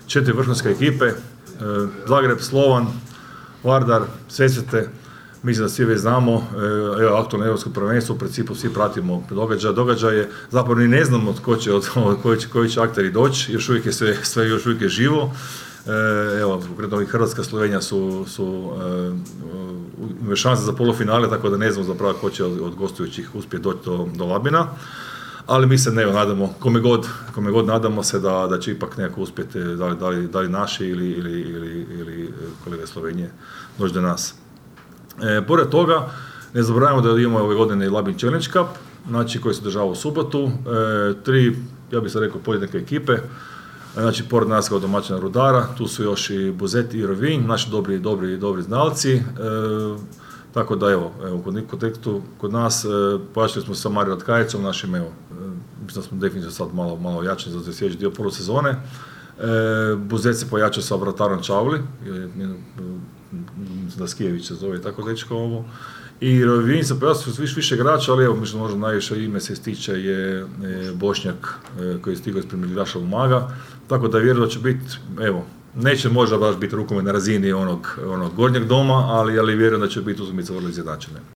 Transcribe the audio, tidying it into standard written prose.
4 vrhunske ekipe, Zagreb, Slovan, Vardar, Sesvete, mislim da svi već znamo, evo aktualno europsko prvenstvo, u principu svi pratimo događaje, zapravo ni ne znamo koji će akteri doći, još uvijek je sve još uvijek je živo. Evo, konkretno i Hrvatska, Slovenija su imaju šanse za polufinale, tako da ne znamo zapravo ko će od gostujućih uspjeti doći do Labina. Ali mi se nadamo, kome god nadamo se da će ipak nekako uspjeti, da li naši ili kolege Slovenije doći do nas. Pored toga, ne zaboravimo da imamo ove godine i Labin Challenge Cup, znači koji se održava u subotu, 3, ja bih sad rekao, podjednake ekipe, znači pored nas kao domaćina Rudara, tu su još i Buzet i Rovinj, naši dobri znalci, tako da evo kod nas pojačali smo se sa Mario Ratkajicom, našim mislim da smo definitivno sad malo jači za sljedeći dio polusezone. Buzet se pojačao sa vratarom Čavli, da Skijević se zove tako dečko ovo. I Rovinj se pojavio su više igrača, ali evo, mislim možda najviše ime se ističe je Bošnjak koji je stigao ispred Miligraša Umaga, tako da vjerujem da će biti, evo, neće možda baš biti rukomet na razini onog gornjeg doma, ali vjerujem da će biti utakmice vrlo izjednačene.